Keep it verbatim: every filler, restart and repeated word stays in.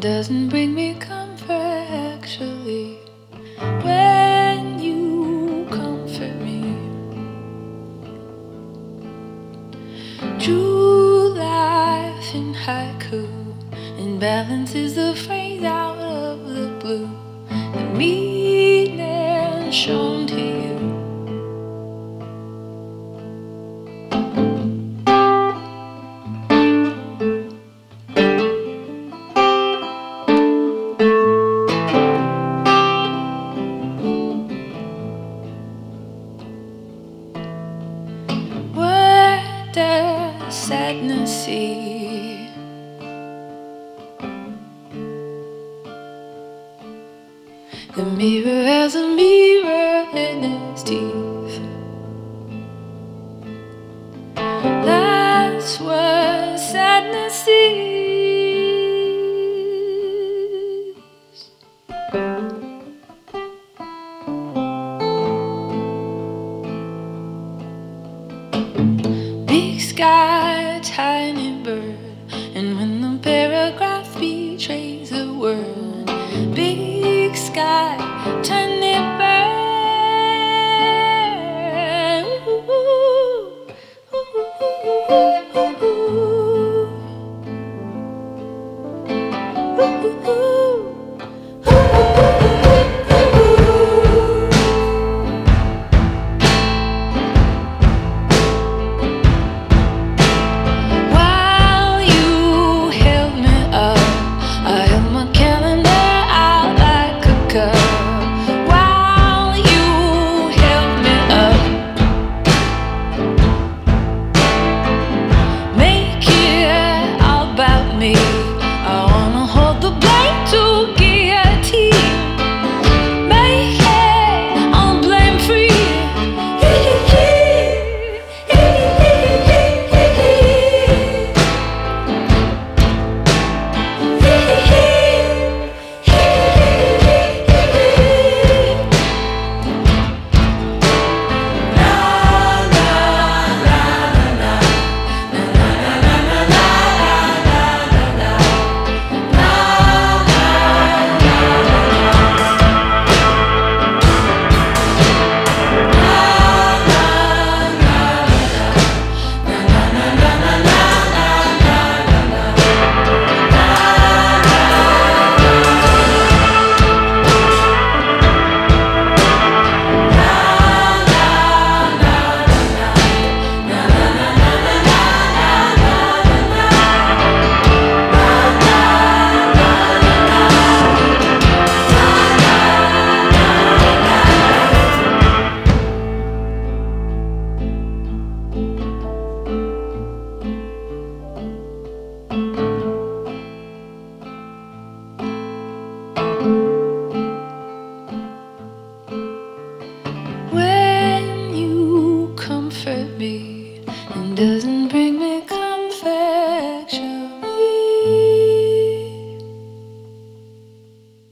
doesn't bring me comfort actually when you comfort me. True life in haiku, and balance is the phrase out of the blue, the meaning shown to you. Sadness see the mirror has a mirror in its teeth. That's what sadness sees. Big sky, tiny bird, and when the paragraph betrays the word, big sky, tiny bird. Ooh, ooh, ooh, ooh, ooh, ooh.